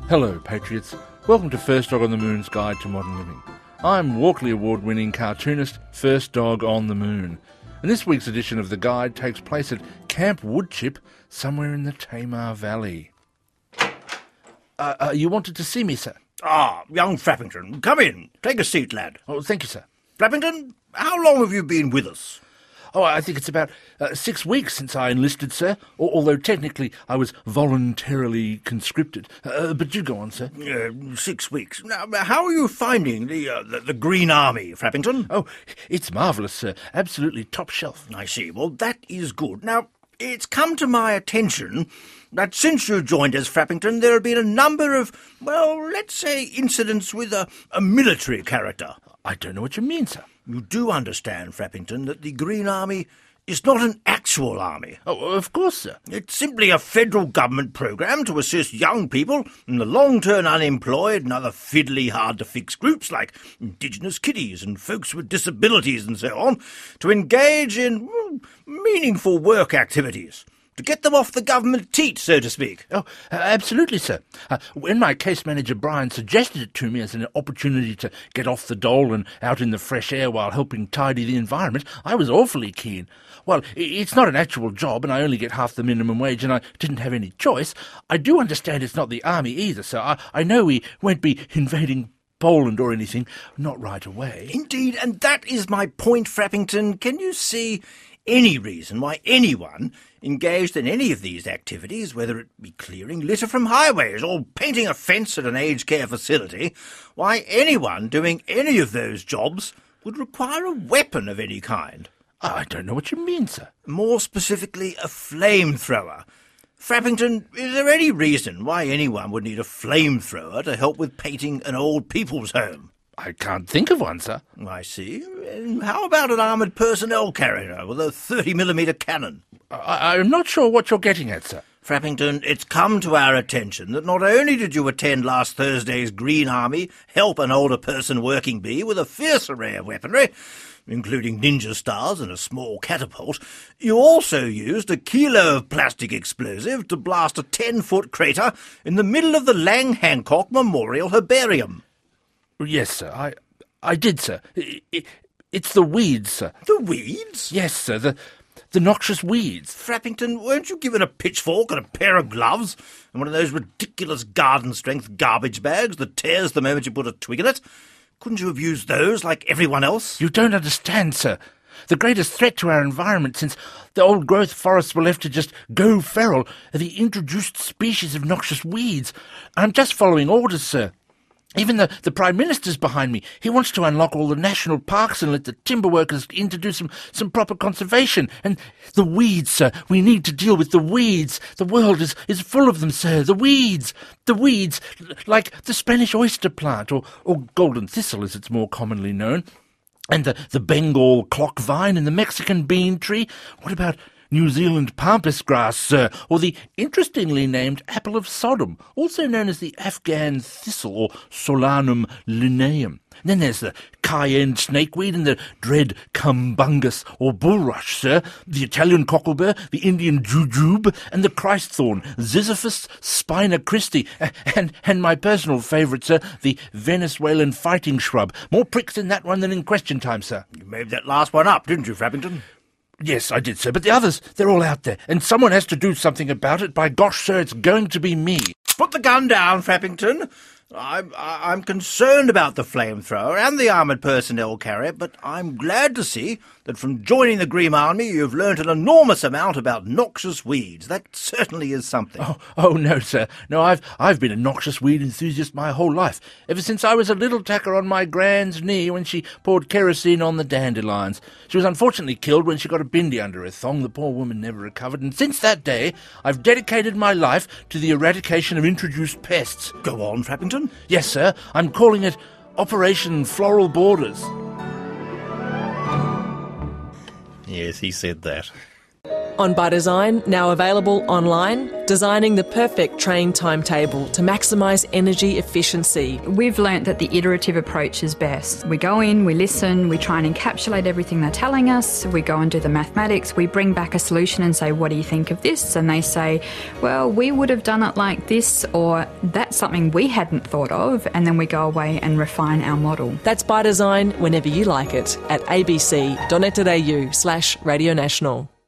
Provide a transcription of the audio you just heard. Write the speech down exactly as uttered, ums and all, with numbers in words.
Hello, Patriots. Welcome to First Dog on the Moon's Guide to Modern Living. I'm Walkley Award-winning cartoonist First Dog on the Moon. And this week's edition of the guide takes place at Camp Woodchip, somewhere in the Tamar Valley. Uh, uh, you wanted to see me, sir? Ah, young Frappington, come in. Take a seat, lad. Oh, thank you, sir. Frappington, how long have you been with us? Oh, I think it's about uh, six weeks since I enlisted, sir, al- although technically I was voluntarily conscripted. Uh, but you go on, sir. Uh, six weeks. Now, how are you finding the, uh, the, the Green Army, Frappington? Oh, it's marvellous, sir. Absolutely top shelf. I see. Well, that is good. Now, it's come to my attention that since you joined us, Frappington, there have been a number of, well, let's say, incidents with a, a military character. I don't know what you mean, sir. You do understand, Frappington, that the Green Army is not an actual army. Oh, of course, sir. It's simply a federal government programme to assist young people and the long-term unemployed and other fiddly hard-to-fix groups like Indigenous kiddies and folks with disabilities and so on to engage in well, meaningful work activities. To get them off the government teat, so to speak. Oh, uh, absolutely, sir. Uh, when my case manager Brian suggested it to me as an opportunity to get off the dole and out in the fresh air while helping tidy the environment, I was awfully keen. Well, it's not an actual job and I only get half the minimum wage and I didn't have any choice. I do understand it's not the army either, sir. I, I know we won't be invading Poland or anything, not right away. Indeed, and that is my point, Frappington. Can you see any reason why anyone engaged in any of these activities, whether it be clearing litter from highways or painting a fence at an aged care facility, why anyone doing any of those jobs would require a weapon of any kind? I don't know what you mean, sir. More specifically, a flamethrower. Frappington, is there any reason why anyone would need a flamethrower to help with painting an old people's home? I can't think of one, sir. I see. And how about an armoured personnel carrier with a thirty millimetre cannon? I- I'm not sure what you're getting at, sir. Frappington, it's come to our attention that not only did you attend last Thursday's Green Army help an older person working bee with a fierce array of weaponry, including ninja stars and a small catapult, you also used a kilo of plastic explosive to blast a ten-foot crater in the middle of the Lang Hancock Memorial Herbarium. Yes, sir. I I did, sir. I, I, it's the weeds, sir. The weeds? Yes, sir. The the noxious weeds. Frappington, weren't you given a pitchfork and a pair of gloves and one of those ridiculous garden-strength garbage bags that tears the moment you put a twig in it? Couldn't you have used those like everyone else? You don't understand, sir. The greatest threat to our environment since the old-growth forests were left to just go feral are the introduced species of noxious weeds. I'm just following orders, sir. Even the, the Prime Minister's behind me. He wants to unlock all the national parks and let the timber workers in to do some, some proper conservation. And the weeds, sir. We need to deal with the weeds. The world is, is full of them, sir. The weeds. The weeds, like the Spanish oyster plant, or, or golden thistle as it's more commonly known. And the, the Bengal clock vine and the Mexican bean tree. What about New Zealand pampas grass, sir, or the interestingly named apple of Sodom, also known as the Afghan thistle or Solanum lineum. Then there's the cayenne snakeweed and the dread cumbungus or bulrush, sir, the Italian cocklebur, the Indian jujube, and the Christ thorn, Ziziphus spina Christi, and, and my personal favourite, sir, the Venezuelan fighting shrub. More pricks in that one than in question time, sir. You made that last one up, didn't you, Frappington? Yes, I did, sir, but the others, they're all out there, and someone has to do something about it. By gosh, sir, it's going to be me. Put the gun down, Frappington. I'm, I'm concerned about the flamethrower and the armoured personnel carrier, but I'm glad to see that from joining the Green Army you've learnt an enormous amount about noxious weeds. That certainly is something. Oh, oh no, sir. No, I've I've been a noxious weed enthusiast my whole life, ever since I was a little tacker on my grand's knee when she poured kerosene on the dandelions. She was unfortunately killed when she got a bindi under her thong. The poor woman never recovered, and since that day I've dedicated my life to the eradication of introduced pests. Go on, Frappington. Yes, sir. I'm calling it Operation Floral Borders. Yes, he said that. On By Design, now available online, designing the perfect train timetable to maximise energy efficiency. We've learnt that the iterative approach is best. We go in, we listen, we try and encapsulate everything they're telling us, we go and do the mathematics, we bring back a solution and say, what do you think of this? And they say, well, we would have done it like this, or that's something we hadn't thought of, and then we go away and refine our model. That's By Design whenever you like it at abc.net.au slash Radio National.